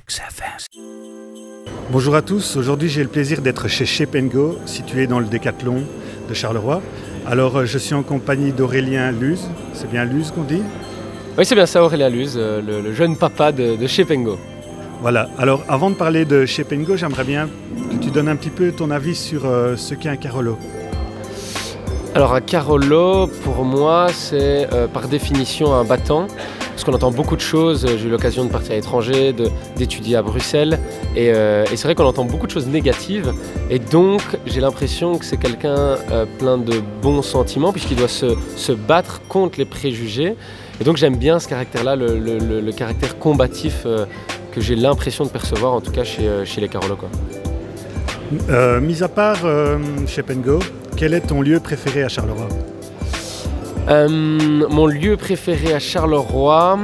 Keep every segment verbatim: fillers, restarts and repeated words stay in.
X F M. Bonjour à tous, aujourd'hui j'ai le plaisir d'être chez Shape and Go, situé dans le Décathlon de Charleroi. Alors je suis en compagnie d'Aurélien Luz, c'est bien Luz qu'on dit ? Oui, c'est bien ça, Aurélien Luz, le, le jeune papa de, de Shape and Go. Voilà, alors avant de parler de Shape and Go, j'aimerais bien que tu donnes un petit peu ton avis sur euh, ce qu'est un Carolo. Alors un Carolo, pour moi, c'est euh, par définition un battant, parce qu'on entend beaucoup de choses. J'ai eu l'occasion de partir à l'étranger, de, d'étudier à Bruxelles, et, euh, et c'est vrai qu'on entend beaucoup de choses négatives, et donc j'ai l'impression que c'est quelqu'un euh, plein de bons sentiments, puisqu'il doit se, se battre contre les préjugés, et donc j'aime bien ce caractère-là, le, le, le, le caractère combatif euh, que j'ai l'impression de percevoir, en tout cas chez, chez les Carolo, quoi. Euh, mis à part euh, Shape and Go, quel est ton lieu préféré à Charleroi ? euh, Mon lieu préféré à Charleroi,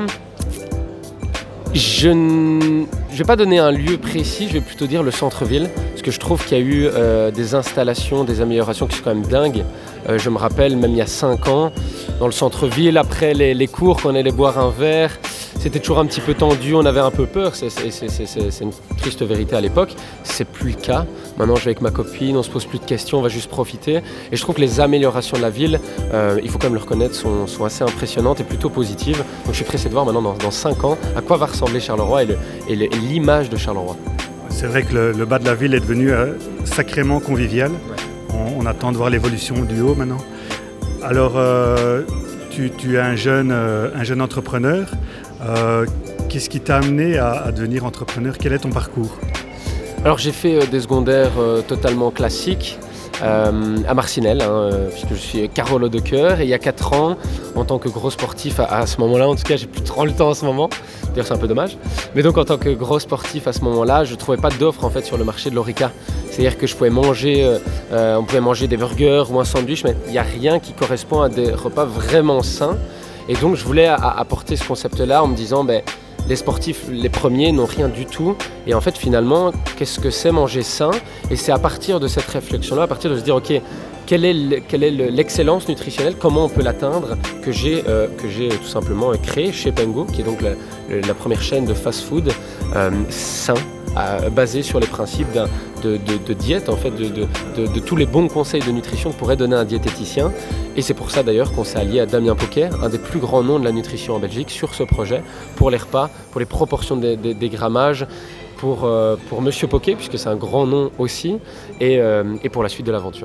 je ne vais pas donner un lieu précis, je vais plutôt dire le centre-ville, parce que je trouve qu'il y a eu euh, des installations, des améliorations qui sont quand même dingues. Euh, je me rappelle, même il y a cinq ans, dans le centre-ville, après les, les cours, quand on allait boire un verre, c'était toujours un petit peu tendu, on avait un peu peur, c'est, c'est, c'est, c'est, c'est une triste vérité à l'époque, c'est plus le cas. Maintenant je vais avec ma copine, on se pose plus de questions, on va juste profiter. Et je trouve que les améliorations de la ville, euh, il faut quand même le reconnaître, sont, sont assez impressionnantes et plutôt positives. Donc je suis pressé de voir maintenant dans, dans cinq ans à quoi va ressembler Charleroi et, le, et, le, et l'image de Charleroi. C'est vrai que le, le bas de la ville est devenu euh, sacrément convivial. Ouais. On, on attend de voir l'évolution du haut maintenant. Alors euh, tu, tu es un jeune, euh, un jeune entrepreneur. Euh, qu'est-ce qui t'a amené à, à devenir entrepreneur ? Quel est ton parcours ? Alors j'ai fait euh, des secondaires euh, totalement classiques euh, à Marcinelle, hein, euh, puisque je suis Carolo de cœur, et il y a quatre ans, en tant que gros sportif, à, à ce moment-là, en tout cas j'ai plus trop le temps en ce moment, d'ailleurs c'est un peu dommage, mais donc en tant que gros sportif à ce moment-là, je ne trouvais pas d'offre en fait sur le marché de l'Horeca. C'est-à-dire que je pouvais manger, euh, euh, on pouvait manger des burgers ou un sandwich, mais il n'y a rien qui correspond à des repas vraiment sains. Et donc je voulais apporter ce concept-là en me disant ben, les sportifs, les premiers, n'ont rien du tout. Et en fait finalement, qu'est-ce que c'est manger sain ? Et c'est à partir de cette réflexion-là, à partir de se dire ok, quelle est, le, quelle est le, l'excellence nutritionnelle, comment on peut l'atteindre, que j'ai, euh, que j'ai tout simplement créé Shape and Go, qui est donc la, la première chaîne de fast-food euh, sain, euh, basée sur les principes d'un, de, de, de diète, en fait, de, de, de, de tous les bons conseils de nutrition que pourrait donner un diététicien. Et c'est pour ça d'ailleurs qu'on s'est allié à Damien Poquet, un des plus grands noms de la nutrition en Belgique, sur ce projet, pour les repas, pour les proportions des, des, des grammages, pour, euh, pour Monsieur Poquet, puisque c'est un grand nom aussi, et, euh, et pour la suite de l'aventure.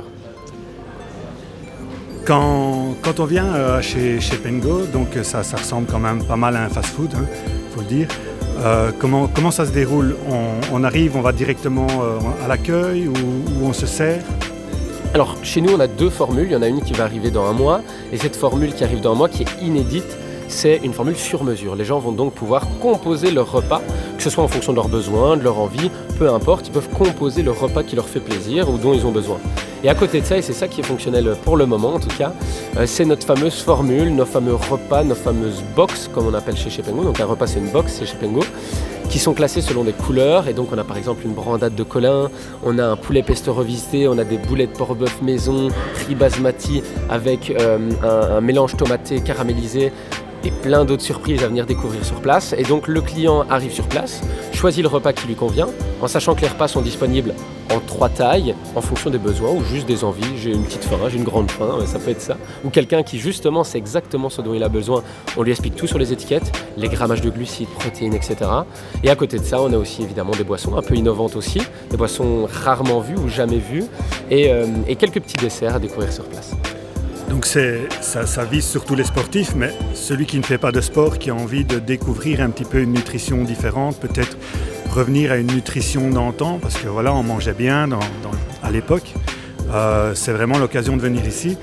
Quand, quand on vient euh, chez Shape and Go, donc ça, ça ressemble quand même pas mal à un fast-food, il hein, faut le dire. Euh, comment, comment ça se déroule ? on, on arrive, on va directement euh, à l'accueil ou, ou on se sert ? Alors chez nous on a deux formules, il y en a une qui va arriver dans un mois, et cette formule qui arrive dans un mois qui est inédite, c'est une formule sur mesure. Les gens vont donc pouvoir composer leur repas, que ce soit en fonction de leurs besoins, de leur envie, peu importe, ils peuvent composer le repas qui leur fait plaisir ou dont ils ont besoin. Et à côté de ça, et c'est ça qui est fonctionnel pour le moment en tout cas, euh, c'est notre fameuse formule, nos fameux repas, nos fameuses box comme on appelle chez Shape and Go. Donc un repas c'est une box chez Shape and Go, qui sont classés selon des couleurs. Et donc on a par exemple une brandade de colin, on a un poulet pesto revisité, on a des boulets de porc-bœuf maison, riz basmati avec euh, un, un mélange tomaté caramélisé, et plein d'autres surprises à venir découvrir sur place. Et donc le client arrive sur place, choisit le repas qui lui convient, en sachant que les repas sont disponibles en trois tailles, en fonction des besoins ou juste des envies. J'ai une petite faim, j'ai une grande faim, ça peut être ça. Ou quelqu'un qui justement sait exactement ce dont il a besoin, on lui explique tout sur les étiquettes, les grammages de glucides, protéines, et cetera. Et à côté de ça, on a aussi évidemment des boissons un peu innovantes aussi, des boissons rarement vues ou jamais vues, et, euh, et quelques petits desserts à découvrir sur place. Donc c'est, ça, ça vise surtout les sportifs, mais celui qui ne fait pas de sport, qui a envie de découvrir un petit peu une nutrition différente, peut-être revenir à une nutrition d'antan, parce que voilà, on mangeait bien dans, dans, à l'époque. Euh, c'est vraiment l'occasion de venir ici.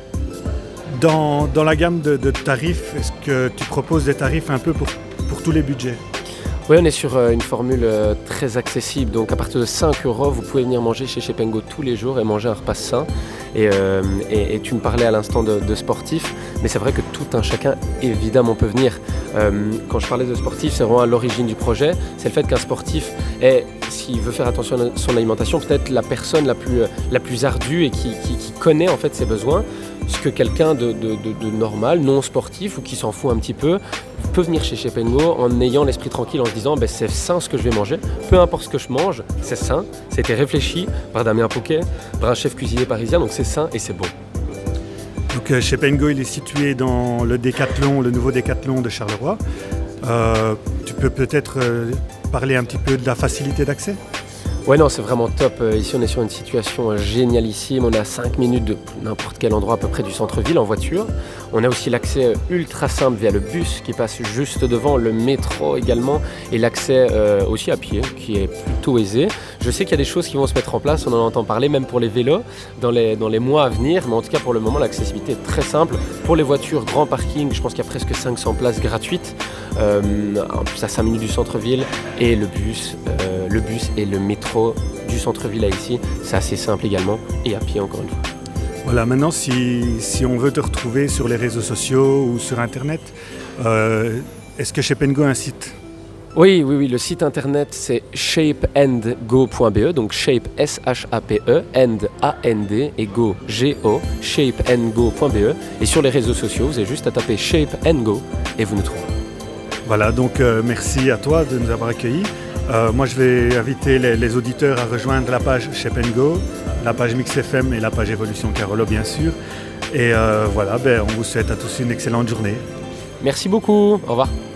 Dans, dans la gamme de, de tarifs, est-ce que tu proposes des tarifs un peu pour, pour tous les budgets ? Oui, on est sur une formule très accessible, donc à partir de cinq euros, vous pouvez venir manger chez Shape and Go tous les jours et manger un repas sain. Et, euh, et, et tu me parlais à l'instant de, de sportifs, mais c'est vrai que tout un chacun, évidemment, peut venir. Euh, quand je parlais de sportifs, c'est vraiment à l'origine du projet, c'est le fait qu'un sportif est, s'il veut faire attention à son alimentation, peut-être la personne la plus, la plus ardue et qui, qui, qui connaît en fait ses besoins. ce que quelqu'un de, de, de, de normal, non sportif ou qui s'en fout un petit peu, peut venir chez Shape and Go en ayant l'esprit tranquille, en se disant ben, c'est sain ce que je vais manger, peu importe ce que je mange, c'est sain, ça a été réfléchi par Damien Poquet, par un chef cuisinier parisien, donc c'est sain et c'est bon. Donc euh, Shape and Go, il est situé dans le Décathlon, le nouveau Décathlon de Charleroi. Euh, tu peux peut-être euh, parler un petit peu de la facilité d'accès ? Ouais, non, c'est vraiment top. Ici, on est sur une situation génialissime. On est à cinq minutes de n'importe quel endroit à peu près du centre-ville en voiture. On a aussi l'accès ultra simple via le bus qui passe juste devant, le métro également, et l'accès euh, aussi à pied qui est plutôt aisé. Je sais qu'il y a des choses qui vont se mettre en place, on en entend parler même pour les vélos dans les, dans les mois à venir, mais en tout cas pour le moment, l'accessibilité est très simple. Pour les voitures, grand parking, je pense qu'il y a presque cinq cents places gratuites, euh, en plus à cinq minutes du centre-ville, et le bus, euh, le bus et le métro du centre-ville à ici, c'est assez simple également, et à pied encore une fois. Voilà, maintenant si, si on veut te retrouver sur les réseaux sociaux ou sur internet, euh, est-ce que Shape and Go a un site ? Oui, oui, oui, le site internet c'est shape and go point b e, donc shape S H A P E, and A N D et go G O, shape and go point b e, et sur les réseaux sociaux vous avez juste à taper Shape and Go et vous nous trouverez. Voilà, donc euh, merci à toi de nous avoir accueillis. Euh, moi, je vais inviter les, les auditeurs à rejoindre la page Shape and Go, la page Mix F M et la page Évolution Carolo, bien sûr. Et euh, voilà, ben, on vous souhaite à tous une excellente journée. Merci beaucoup, au revoir.